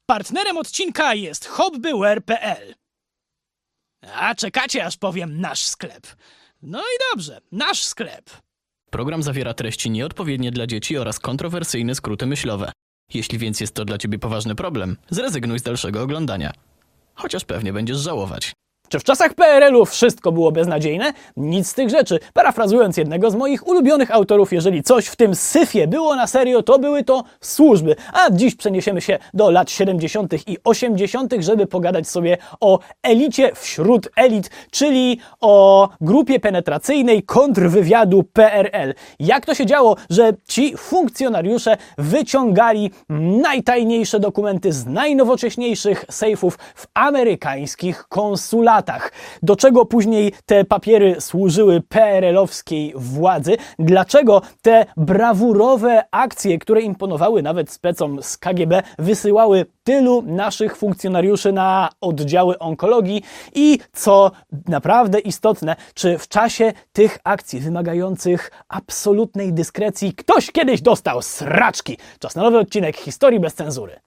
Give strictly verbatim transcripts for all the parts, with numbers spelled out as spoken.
Partnerem odcinka jest hobbyware kropka p l. A czekacie, aż powiem nasz sklep. No i dobrze, nasz sklep. Program zawiera treści nieodpowiednie dla dzieci oraz kontrowersyjne skróty myślowe. Jeśli więc jest to dla ciebie poważny problem, zrezygnuj z dalszego oglądania. Chociaż pewnie będziesz żałować. Czy w czasach P R L u wszystko było beznadziejne? Nic z tych rzeczy. Parafrazując jednego z moich ulubionych autorów, jeżeli coś w tym syfie było na serio, to były to służby. A dziś przeniesiemy się do lat siedemdziesiątych i osiemdziesiątych, żeby pogadać sobie o elicie wśród elit, czyli o grupie penetracyjnej kontrwywiadu P R L. Jak to się działo, że ci funkcjonariusze wyciągali najtajniejsze dokumenty z najnowocześniejszych sejfów w amerykańskich konsulatach? Do czego później te papiery służyły P R L-owskiej władzy? Dlaczego te brawurowe akcje, które imponowały nawet specom z K G B, wysyłały tylu naszych funkcjonariuszy na oddziały onkologii? I co naprawdę istotne, czy w czasie tych akcji wymagających absolutnej dyskrecji ktoś kiedyś dostał sraczki? Czas na nowy odcinek Historii bez cenzury.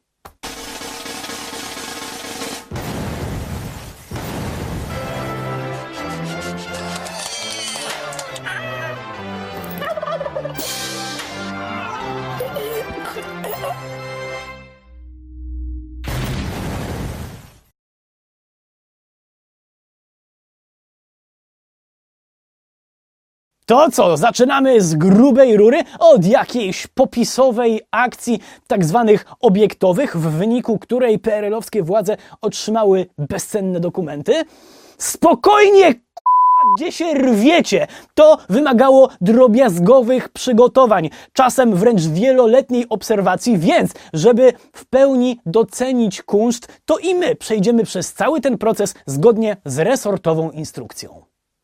To co, zaczynamy z grubej rury od jakiejś popisowej akcji tak zwanych obiektowych, w wyniku której P R L-owskie władze otrzymały bezcenne dokumenty? Spokojnie, gdzie się rwiecie? To wymagało drobiazgowych przygotowań, czasem wręcz wieloletniej obserwacji, więc żeby w pełni docenić kunszt, to i my przejdziemy przez cały ten proces zgodnie z resortową instrukcją.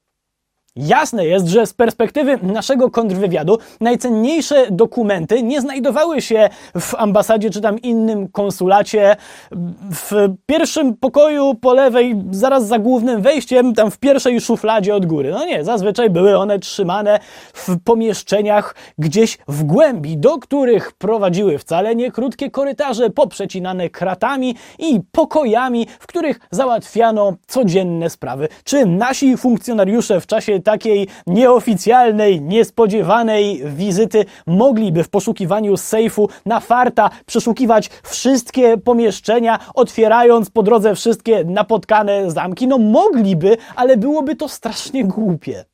Jasne jest, że z perspektywy naszego kontrwywiadu najcenniejsze dokumenty nie znajdowały się w ambasadzie czy tam innym konsulacie w pierwszym pokoju po lewej, zaraz za głównym wejściem, tam w pierwszej szufladzie od góry. No nie, zazwyczaj były one trzymane w pomieszczeniach gdzieś w głębi, do których prowadziły wcale nie krótkie korytarze poprzecinane kratami i pokojami, w których załatwiano codzienne sprawy. Czy nasi funkcjonariusze w czasie takiej nieoficjalnej, niespodziewanej wizyty mogliby w poszukiwaniu sejfu na farta przeszukiwać wszystkie pomieszczenia, otwierając po drodze wszystkie napotkane zamki? No mogliby, ale byłoby to strasznie głupie.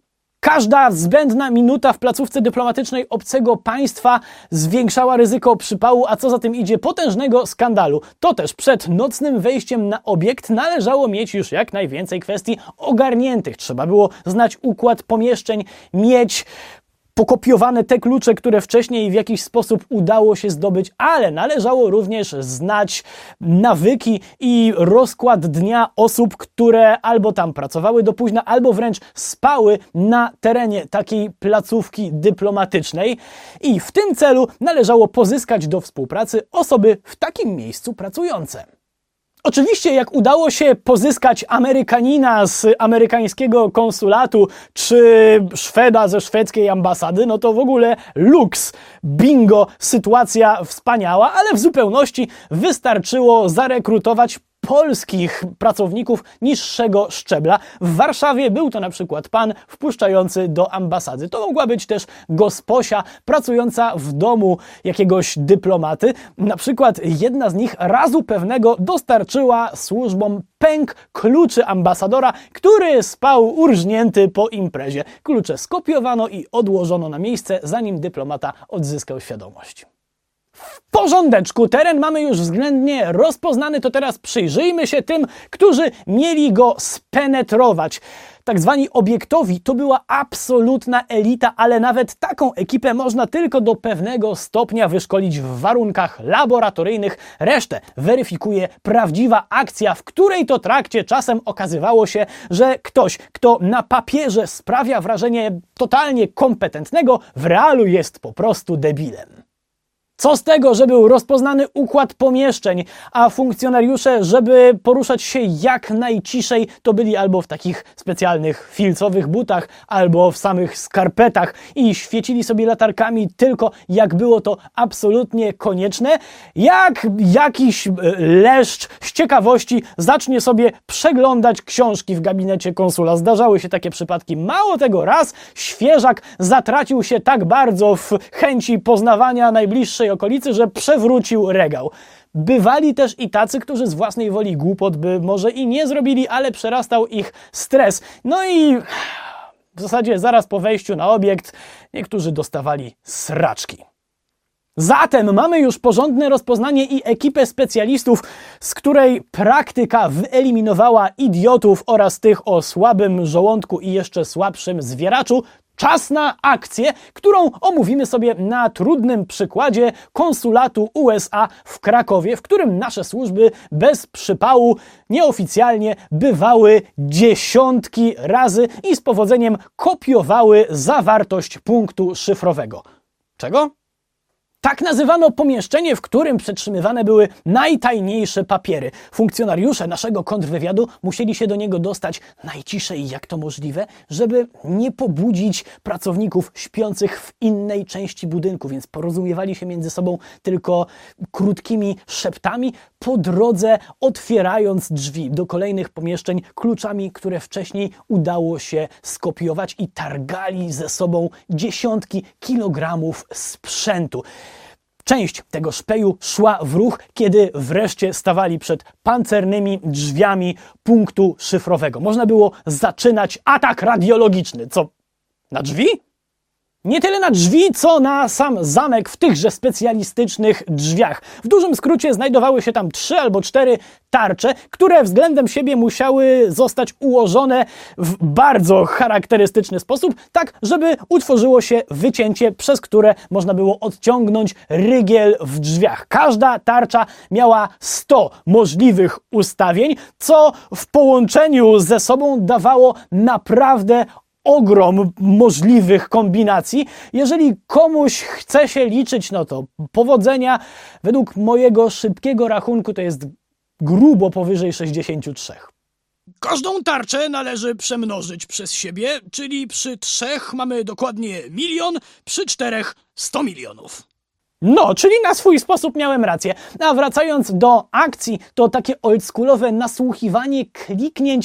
Każda zbędna minuta w placówce dyplomatycznej obcego państwa zwiększała ryzyko przypału, a co za tym idzie, potężnego skandalu. To też przed nocnym wejściem na obiekt należało mieć już jak najwięcej kwestii ogarniętych. Trzeba było znać układ pomieszczeń, mieć pokopiowane te klucze, które wcześniej w jakiś sposób udało się zdobyć, ale należało również znać nawyki i rozkład dnia osób, które albo tam pracowały do późna, albo wręcz spały na terenie takiej placówki dyplomatycznej. I w tym celu należało pozyskać do współpracy osoby w takim miejscu pracujące. Oczywiście, jak udało się pozyskać Amerykanina z amerykańskiego konsulatu, czy Szweda ze szwedzkiej ambasady, no to w ogóle luks, bingo, sytuacja wspaniała, ale w zupełności wystarczyło zarekrutować polskich pracowników niższego szczebla. W Warszawie był to na przykład pan wpuszczający do ambasady. To mogła być też gosposia pracująca w domu jakiegoś dyplomaty. Na przykład jedna z nich razu pewnego dostarczyła służbom pęk kluczy ambasadora, który spał urżnięty po imprezie. Klucze skopiowano i odłożono na miejsce, zanim dyplomata odzyskał świadomość. W porządeczku, teren mamy już względnie rozpoznany, to teraz przyjrzyjmy się tym, którzy mieli go spenetrować. Tak zwani obiektowi to była absolutna elita, ale nawet taką ekipę można tylko do pewnego stopnia wyszkolić w warunkach laboratoryjnych. Resztę weryfikuje prawdziwa akcja, w której to trakcie czasem okazywało się, że ktoś, kto na papierze sprawia wrażenie totalnie kompetentnego, w realu jest po prostu debilem. Co z tego, że był rozpoznany układ pomieszczeń, a funkcjonariusze, żeby poruszać się jak najciszej, to byli albo w takich specjalnych filcowych butach, albo w samych skarpetach i świecili sobie latarkami tylko jak było to absolutnie konieczne, jak jakiś leszcz z ciekawości zacznie sobie przeglądać książki w gabinecie konsula. Zdarzały się takie przypadki. Mało tego, raz świeżak zatracił się tak bardzo w chęci poznawania najbliższej okolicy, że przewrócił regał. Bywali też i tacy, którzy z własnej woli głupot by może i nie zrobili, ale przerastał ich stres. No i w zasadzie zaraz po wejściu na obiekt niektórzy dostawali sraczki. Zatem mamy już porządne rozpoznanie i ekipę specjalistów, z której praktyka wyeliminowała idiotów oraz tych o słabym żołądku i jeszcze słabszym zwieraczu. Czas na akcję, którą omówimy sobie na trudnym przykładzie konsulatu U S A w Krakowie, w którym nasze służby bez przypału nieoficjalnie bywały dziesiątki razy i z powodzeniem kopiowały zawartość punktu szyfrowego. Czego? Tak nazywano pomieszczenie, w którym przetrzymywane były najtajniejsze papiery. Funkcjonariusze naszego kontrwywiadu musieli się do niego dostać najciszej jak to możliwe, żeby nie pobudzić pracowników śpiących w innej części budynku, więc porozumiewali się między sobą tylko krótkimi szeptami, po drodze otwierając drzwi do kolejnych pomieszczeń kluczami, które wcześniej udało się skopiować i targali ze sobą dziesiątki kilogramów sprzętu. Część tego szpeju szła w ruch, kiedy wreszcie stawali przed pancernymi drzwiami punktu szyfrowego. Można było zaczynać atak radiologiczny. Co? Na drzwi? Nie tyle na drzwi, co na sam zamek w tychże specjalistycznych drzwiach. W dużym skrócie znajdowały się tam trzy albo cztery tarcze, które względem siebie musiały zostać ułożone w bardzo charakterystyczny sposób, tak żeby utworzyło się wycięcie, przez które można było odciągnąć rygiel w drzwiach. Każda tarcza miała sto możliwych ustawień, co w połączeniu ze sobą dawało naprawdę ogrom możliwych kombinacji. Jeżeli komuś chce się liczyć, no to powodzenia. Według mojego szybkiego rachunku to jest grubo powyżej sześćdziesiąt trzy. Każdą tarczę należy przemnożyć przez siebie, czyli przy trzech mamy dokładnie milion, przy czterech sto milionów. No, czyli na swój sposób miałem rację. A wracając do akcji, to takie oldschoolowe nasłuchiwanie kliknięć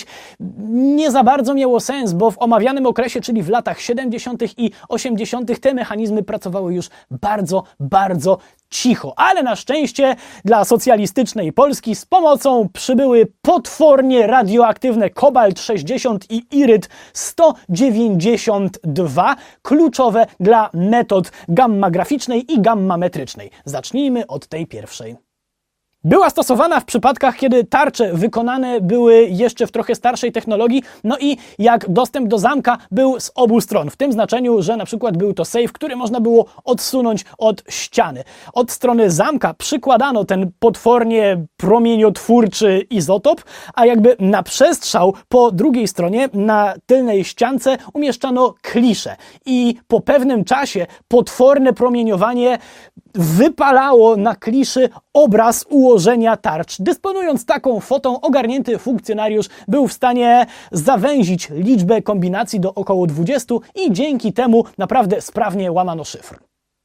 nie za bardzo miało sens, bo w omawianym okresie, czyli w latach siedemdziesiątych i osiemdziesiątych te mechanizmy pracowały już bardzo, bardzo cicho. Ale na szczęście dla socjalistycznej Polski z pomocą przybyły potwornie radioaktywne kobalt sześćdziesiąt i iryt sto dziewięćdziesiąt dwa, kluczowe dla metod gamma graficznej i gamma metrycznej. Zacznijmy od tej pierwszej. Była stosowana w przypadkach, kiedy tarcze wykonane były jeszcze w trochę starszej technologii, no i jak dostęp do zamka był z obu stron, w tym znaczeniu, że na przykład był to safe, który można było odsunąć od ściany. Od strony zamka przykładano ten potwornie promieniotwórczy izotop, a jakby na przestrzał po drugiej stronie, na tylnej ściance umieszczano kliszę i po pewnym czasie potworne promieniowanie wypalało na kliszy obraz ułożenia tarcz. Dysponując taką fotą, ogarnięty funkcjonariusz był w stanie zawęzić liczbę kombinacji do około dwudziestu i dzięki temu naprawdę sprawnie łamano szyfr.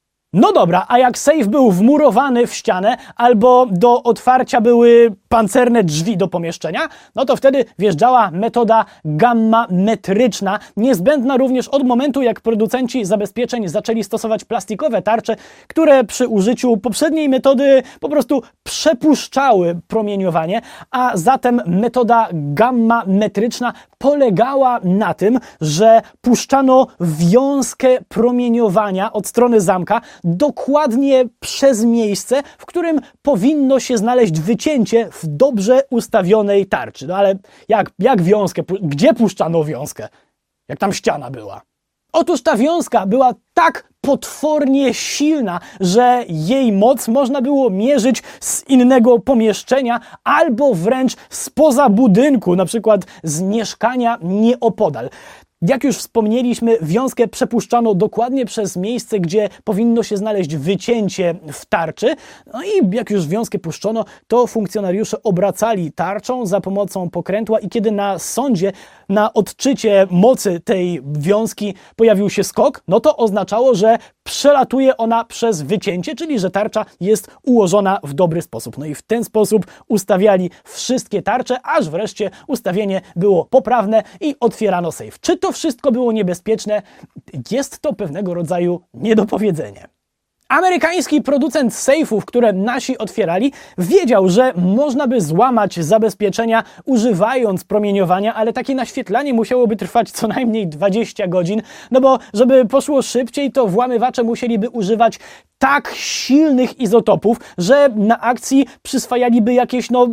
No dobra, a jak safe był wmurowany w ścianę albo do otwarcia były pancerne drzwi do pomieszczenia, no to wtedy wjeżdżała metoda gamma metryczna, niezbędna również od momentu, jak producenci zabezpieczeń zaczęli stosować plastikowe tarcze, które przy użyciu poprzedniej metody po prostu przepuszczały promieniowanie, a zatem metoda gamma metryczna polegała na tym, że puszczano wiązkę promieniowania od strony zamka dokładnie przez miejsce, w którym powinno się znaleźć wycięcie w dobrze ustawionej tarczy. No ale jak, jak wiązkę? Gdzie puszczano wiązkę? Jak tam ściana była? Otóż ta wiązka była tak potwornie silna, że jej moc można było mierzyć z innego pomieszczenia albo wręcz spoza budynku, na przykład z mieszkania nieopodal. Jak już wspomnieliśmy, wiązkę przepuszczano dokładnie przez miejsce, gdzie powinno się znaleźć wycięcie w tarczy. No i jak już wiązkę puszczono, to funkcjonariusze obracali tarczą za pomocą pokrętła i kiedy na sondzie, na odczycie mocy tej wiązki pojawił się skok, no to oznaczało, że przelatuje ona przez wycięcie, czyli że tarcza jest ułożona w dobry sposób. No i w ten sposób ustawiali wszystkie tarcze, aż wreszcie ustawienie było poprawne i otwierano sejf. Czy to wszystko było niebezpieczne? Jest to pewnego rodzaju niedopowiedzenie. Amerykański producent sejfów, które nasi otwierali, wiedział, że można by złamać zabezpieczenia używając promieniowania, ale takie naświetlanie musiałoby trwać co najmniej dwadzieścia godzin, no bo żeby poszło szybciej, to włamywacze musieliby używać tak silnych izotopów, że na akcji przyswajaliby jakieś no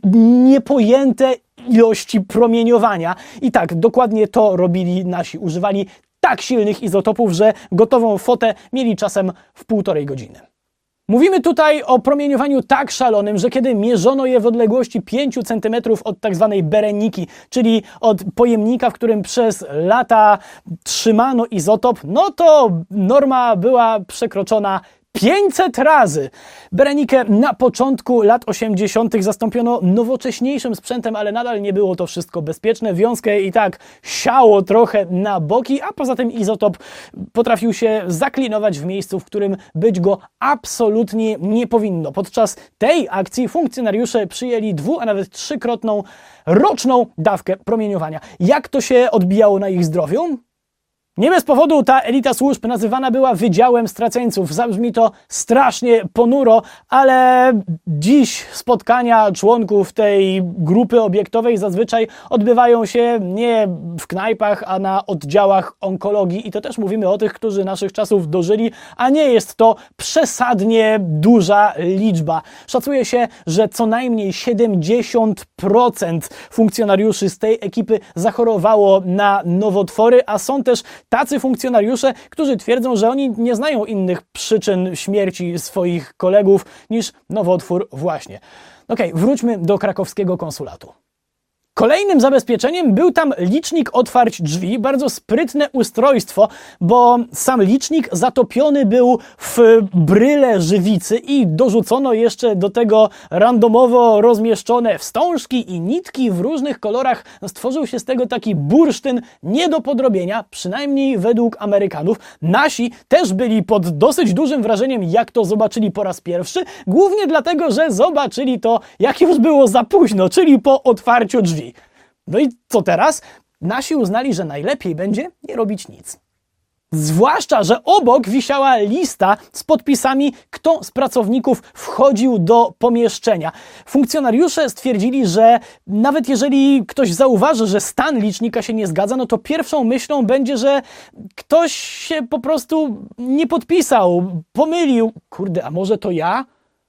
niepojęte ilości promieniowania. I tak, dokładnie to robili nasi. Używali tak silnych izotopów, że gotową fotę mieli czasem w półtorej godziny. Mówimy tutaj o promieniowaniu tak szalonym, że kiedy mierzono je w odległości pięciu centymetrów od tak zwanej bereniki, czyli od pojemnika, w którym przez lata trzymano izotop, no to norma była przekroczona pięćset razy. Berenikę na początku lat osiemdziesiątych zastąpiono nowocześniejszym sprzętem, ale nadal nie było to wszystko bezpieczne. Wiązkę i tak siało trochę na boki, a poza tym izotop potrafił się zaklinować w miejscu, w którym być go absolutnie nie powinno. Podczas tej akcji funkcjonariusze przyjęli dwu, a nawet trzykrotną roczną dawkę promieniowania. Jak to się odbijało na ich zdrowiu? Nie bez powodu ta elita służb nazywana była Wydziałem Straceńców. Zabrzmi to strasznie ponuro, ale dziś spotkania członków tej grupy obiektowej zazwyczaj odbywają się nie w knajpach, a na oddziałach onkologii. I to też mówimy o tych, którzy naszych czasów dożyli, a nie jest to przesadnie duża liczba. Szacuje się, że co najmniej siedemdziesiąt procent funkcjonariuszy z tej ekipy zachorowało na nowotwory, a są też tacy funkcjonariusze, którzy twierdzą, że oni nie znają innych przyczyn śmierci swoich kolegów niż nowotwór właśnie. Okej, wróćmy do krakowskiego konsulatu. Kolejnym zabezpieczeniem był tam licznik otwarć drzwi, bardzo sprytne ustrojstwo, bo sam licznik zatopiony był w bryle żywicy i dorzucono jeszcze do tego randomowo rozmieszczone wstążki i nitki w różnych kolorach. Stworzył się z tego taki bursztyn nie do podrobienia, przynajmniej według Amerykanów. Nasi też byli pod dosyć dużym wrażeniem, jak to zobaczyli po raz pierwszy, głównie dlatego, że zobaczyli to, jak już było za późno, czyli po otwarciu drzwi. No i co teraz? Nasi uznali, że najlepiej będzie nie robić nic. Zwłaszcza, że obok wisiała lista z podpisami, kto z pracowników wchodził do pomieszczenia. Funkcjonariusze stwierdzili, że nawet jeżeli ktoś zauważy, że stan licznika się nie zgadza, no to pierwszą myślą będzie, że ktoś się po prostu nie podpisał, pomylił. Kurde, a może to ja?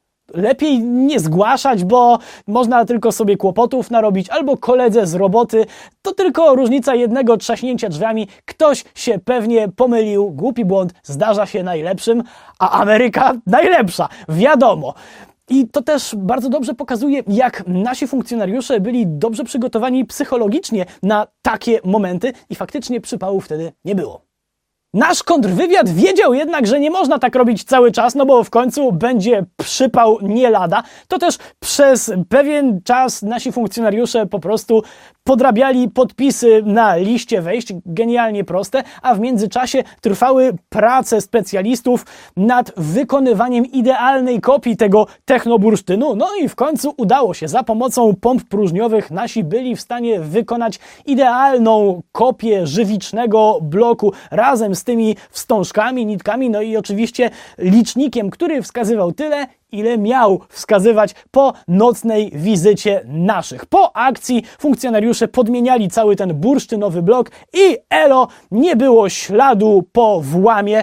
Lepiej nie zgłaszać, bo można tylko sobie kłopotów narobić, albo koledze z roboty. To tylko różnica jednego trzaśnięcia drzwiami. Ktoś się pewnie pomylił. Głupi błąd zdarza się najlepszym, a Ameryka najlepsza. Wiadomo. I to też bardzo dobrze pokazuje, jak nasi funkcjonariusze byli dobrze przygotowani psychologicznie na takie momenty i faktycznie przypału wtedy nie było. Nasz kontrwywiad wiedział jednak, że nie można tak robić cały czas, no bo w końcu będzie przypał nie lada. To też przez pewien czas nasi funkcjonariusze po prostu podrabiali podpisy na liście wejść, genialnie proste, a w międzyczasie trwały prace specjalistów nad wykonywaniem idealnej kopii tego technobursztynu. No i w końcu udało się. Za pomocą pomp próżniowych nasi byli w stanie wykonać idealną kopię żywicznego bloku razem z tymi wstążkami, nitkami, no i oczywiście licznikiem, który wskazywał tyle, ile miał wskazywać po nocnej wizycie naszych. Po akcji funkcjonariusze podmieniali cały ten bursztynowy blok i elo, nie było śladu po włamie.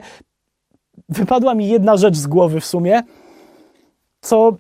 Wypadła mi jedna rzecz z głowy w sumie, co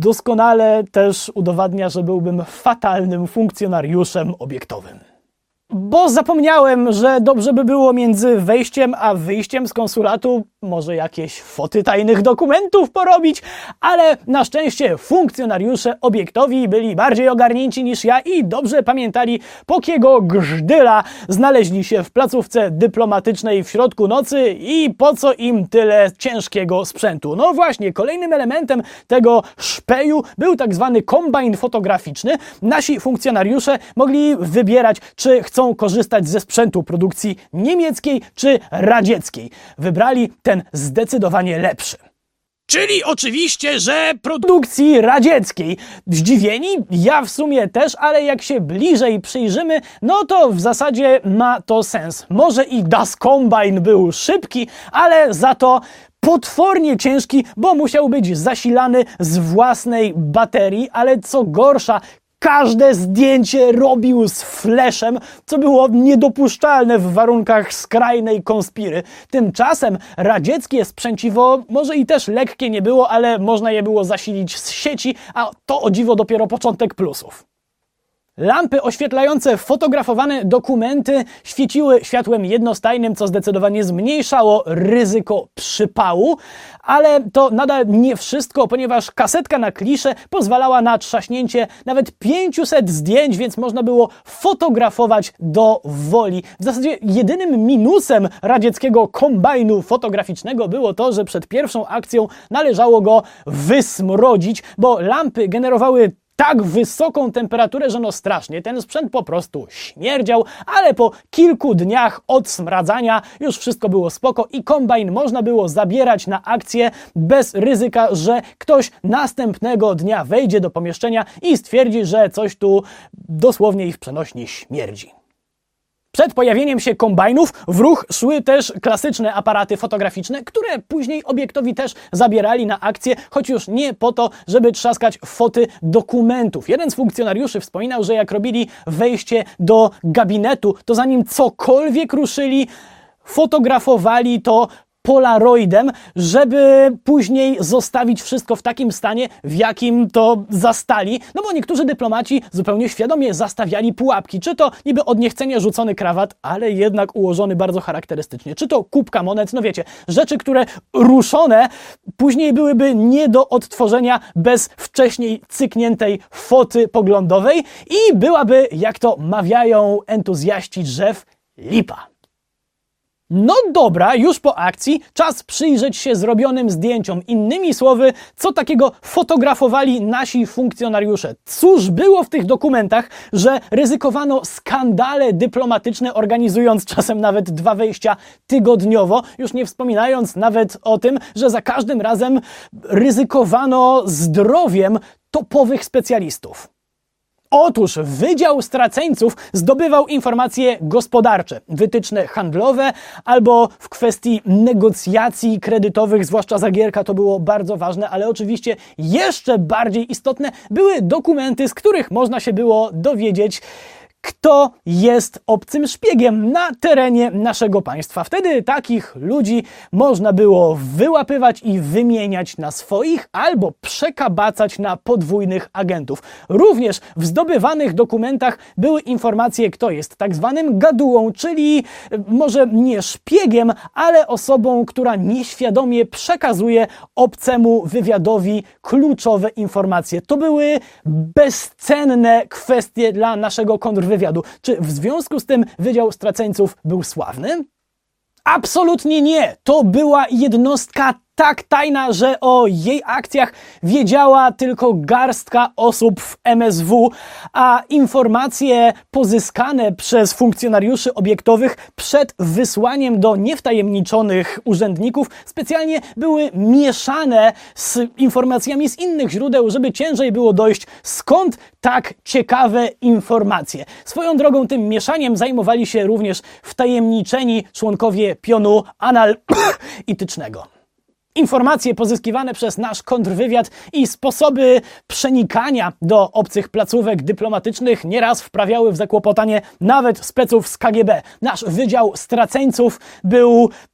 doskonale też udowadnia, że byłbym fatalnym funkcjonariuszem obiektowym. Bo zapomniałem, że dobrze by było między wejściem a wyjściem z konsulatu może jakieś foty tajnych dokumentów porobić, ale na szczęście funkcjonariusze obiektowi byli bardziej ogarnięci niż ja i dobrze pamiętali, po kiego grzdyla znaleźli się w placówce dyplomatycznej w środku nocy i po co im tyle ciężkiego sprzętu. No właśnie, kolejnym elementem tego szpeju był tak zwany kombajn fotograficzny. Nasi funkcjonariusze mogli wybierać, czy chcą korzystać ze sprzętu produkcji niemieckiej czy radzieckiej. Wybrali ten zdecydowanie lepszy. Czyli oczywiście, że produ... Produkcji radzieckiej. Zdziwieni? Ja w sumie też, ale jak się bliżej przyjrzymy, no to w zasadzie ma to sens. Może i Das Combine był szybki, ale za to potwornie ciężki, bo musiał być zasilany z własnej baterii, ale co gorsza, każde zdjęcie robił z flashem, co było niedopuszczalne w warunkach skrajnej konspiry. Tymczasem radzieckie sprzęciwo może i też lekkie nie było, ale można je było zasilić z sieci, a to o dziwo dopiero początek plusów. Lampy oświetlające fotografowane dokumenty świeciły światłem jednostajnym, co zdecydowanie zmniejszało ryzyko przypału, ale to nadal nie wszystko, ponieważ kasetka na kliszę pozwalała na trzaśnięcie nawet pięciuset zdjęć, więc można było fotografować do woli. W zasadzie jedynym minusem radzieckiego kombajnu fotograficznego było to, że przed pierwszą akcją należało go wysmrodzić, bo lampy generowały tak wysoką temperaturę, że no strasznie, ten sprzęt po prostu śmierdział, ale po kilku dniach od smradzania już wszystko było spoko i kombajn można było zabierać na akcję bez ryzyka, że ktoś następnego dnia wejdzie do pomieszczenia i stwierdzi, że coś tu dosłownie i w przenośni śmierdzi. Przed pojawieniem się kombajnów w ruch szły też klasyczne aparaty fotograficzne, które później obiektowi też zabierali na akcję, choć już nie po to, żeby trzaskać foty dokumentów. Jeden z funkcjonariuszy wspominał, że jak robili wejście do gabinetu, to zanim cokolwiek ruszyli, fotografowali to polaroidem, żeby później zostawić wszystko w takim stanie, w jakim to zastali. No bo niektórzy dyplomaci zupełnie świadomie zastawiali pułapki. Czy to niby od niechcenia rzucony krawat, ale jednak ułożony bardzo charakterystycznie. Czy to kubka monet, no wiecie, rzeczy, które ruszone później byłyby nie do odtworzenia bez wcześniej cykniętej foty poglądowej i byłaby, jak to mawiają entuzjaści drzew, lipa. No dobra, już po akcji czas przyjrzeć się zrobionym zdjęciom. Innymi słowy, co takiego fotografowali nasi funkcjonariusze. Cóż było w tych dokumentach, że ryzykowano skandale dyplomatyczne, organizując czasem nawet dwa wejścia tygodniowo, już nie wspominając nawet o tym, że za każdym razem ryzykowano zdrowiem topowych specjalistów. Otóż Wydział Straceńców zdobywał informacje gospodarcze, wytyczne handlowe albo w kwestii negocjacji kredytowych, zwłaszcza za Gierka to było bardzo ważne, ale oczywiście jeszcze bardziej istotne były dokumenty, z których można się było dowiedzieć, kto jest obcym szpiegiem na terenie naszego państwa. Wtedy takich ludzi można było wyłapywać i wymieniać na swoich albo przekabacać na podwójnych agentów. Również w zdobywanych dokumentach były informacje, kto jest tak zwanym gadułą, czyli może nie szpiegiem, ale osobą, która nieświadomie przekazuje obcemu wywiadowi kluczowe informacje. To były bezcenne kwestie dla naszego kontrwywiadu. Czy w związku z tym Wydział Straceńców był sławny? Absolutnie nie! To była jednostka tak tajna, że o jej akcjach wiedziała tylko garstka osób w M S W, a informacje pozyskane przez funkcjonariuszy obiektowych przed wysłaniem do niewtajemniczonych urzędników specjalnie były mieszane z informacjami z innych źródeł, żeby ciężej było dojść, skąd tak ciekawe informacje. Swoją drogą tym mieszaniem zajmowali się również wtajemniczeni członkowie pionu analitycznego. Informacje pozyskiwane przez nasz kontrwywiad i sposoby przenikania do obcych placówek dyplomatycznych nieraz wprawiały w zakłopotanie nawet speców z K G B. Nasz Wydział Straceńców był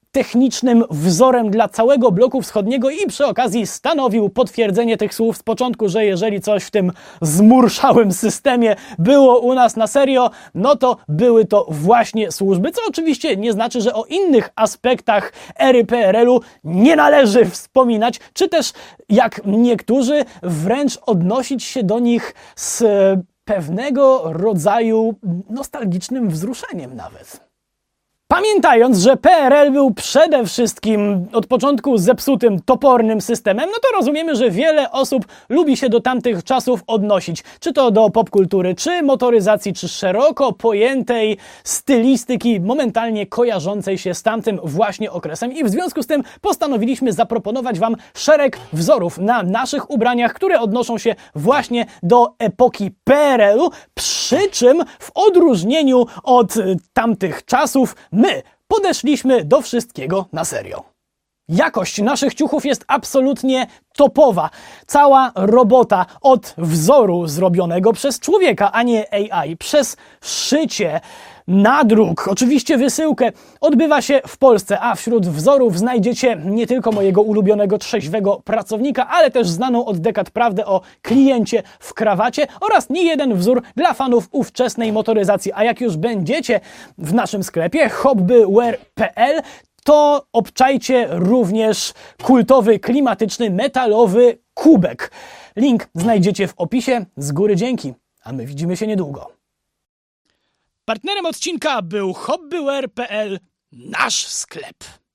technicznym wzorem dla całego bloku wschodniego i przy okazji stanowił potwierdzenie tych słów z początku, że jeżeli coś w tym zmurszałym systemie było u nas na serio, no to były to właśnie służby, co oczywiście nie znaczy, że o innych aspektach ery P R L u nie należy wspominać, czy też jak niektórzy wręcz odnosić się do nich z pewnego rodzaju nostalgicznym wzruszeniem nawet. Pamiętając, że P R L był przede wszystkim od początku zepsutym, topornym systemem, no to rozumiemy, że wiele osób lubi się do tamtych czasów odnosić. Czy to do popkultury, czy motoryzacji, czy szeroko pojętej stylistyki momentalnie kojarzącej się z tamtym właśnie okresem. I w związku z tym postanowiliśmy zaproponować Wam szereg wzorów na naszych ubraniach, które odnoszą się właśnie do epoki P R L u, przy czym w odróżnieniu od tamtych czasów my podeszliśmy do wszystkiego na serio. Jakość naszych ciuchów jest absolutnie topowa. Cała robota od wzoru zrobionego przez człowieka, a nie A I, przez szycie, nadruk, oczywiście wysyłkę, odbywa się w Polsce, a wśród wzorów znajdziecie nie tylko mojego ulubionego trzeźwego pracownika, ale też znaną od dekad prawdę o kliencie w krawacie oraz nie jeden wzór dla fanów ówczesnej motoryzacji. A jak już będziecie w naszym sklepie hobbywear kropka p l, to obczajcie również kultowy, klimatyczny, metalowy kubek. Link znajdziecie w opisie. Z góry dzięki, a my widzimy się niedługo. Partnerem odcinka był hobbywear kropka p l, nasz sklep.